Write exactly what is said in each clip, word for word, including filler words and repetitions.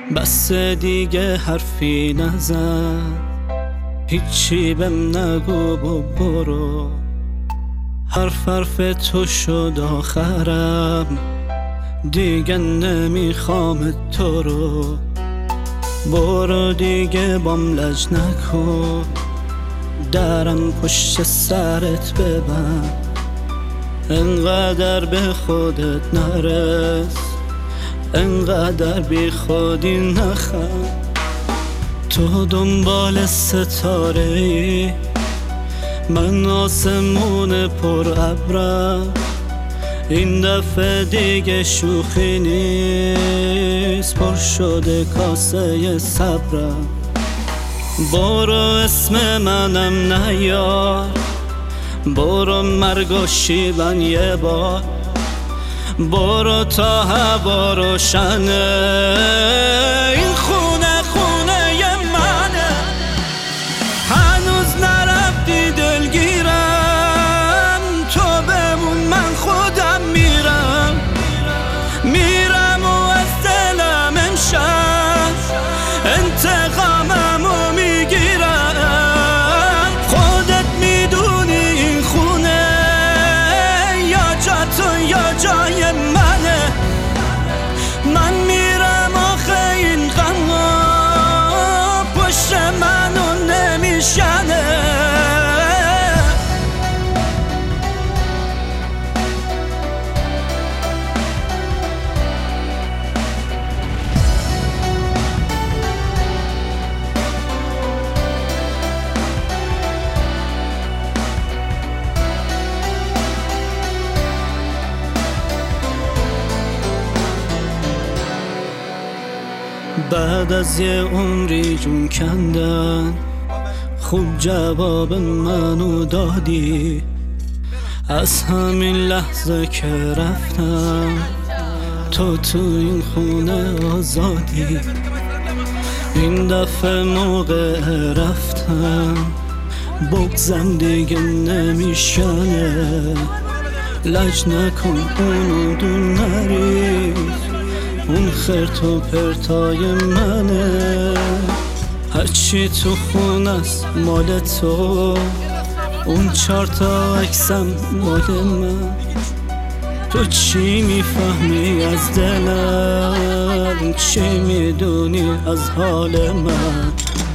بس دیگه حرفی نزن، هیچی بهم نگو و برو. حرف حرف تو شد آخرم، دیگه نمیخوام تو رو. برو دیگه بام لج نکن، درم پشت سرت ببند. انقدر به خودت نرس، انقدر بی خودی نخند. تو دنبال ستاره ای، من آسمون پر ابرم. این دفعه دیگه شوخی نیست، پر شده کاسه صبرم. برو اسم منم نیار، برو مرگ و شیون یه بار. برو تا هوا روشنه، این خونه خونه ی منه. هنوز نرفتی دلگیرم، تو بمون من خودم میرم. میرم و از دلم امشب انتقاممو میگیرم. خودت میدونی این خونه یا جا تو یا جای منه. من میرم آخه این غما پشت منو نمیشنه. بعد از یه عمری جون کندن، خوب جواب منو دادی. از همین لحظه که رفتم، تو تو این خونه آزادی. این دفعه موقع رفتم، بگذم دیگه نمیشنه. لج نکن اونو دون نریز، اون خرت و پرتای منه. هرچی تو خونست مال تو، اون چار تا عکسم مال من. تو چی میفهمی از دلم، چی میدونی از حال من؟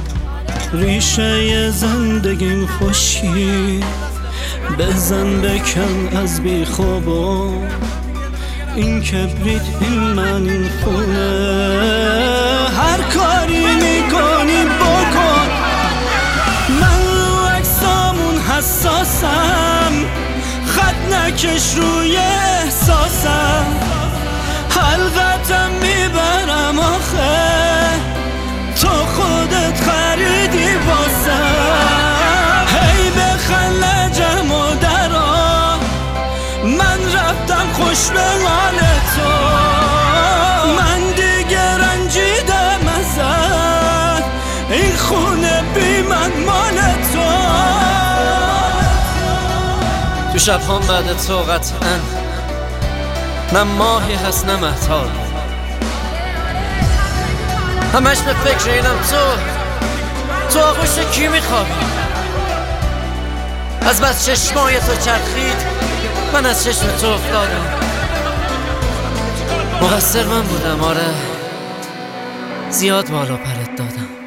ریشه زندگیم خوشی، بزن بکن از بی خوابم. این کبریت این من این خونه، هر کاری میکنی بکن. من رو عکسامون حساسم، خط نکش روی احساسم. حلقتم میبرم آخه، تو خودت خریدی باسم. هی بخن لجم و درا، من رفتم خوش به حال تو. من دیگه رنجیدم ازت، این خونه بی من مال تو. تو شبهام بعد تو قطعا نه ماهی هست نه مهتاب، همش به فکر اینم تو تو آغوش کی میخوابی. از بس چشمای تو چرخید من از چشم تو افتادم. مقصر من بودم آره، زیاد بالا پرت دادم.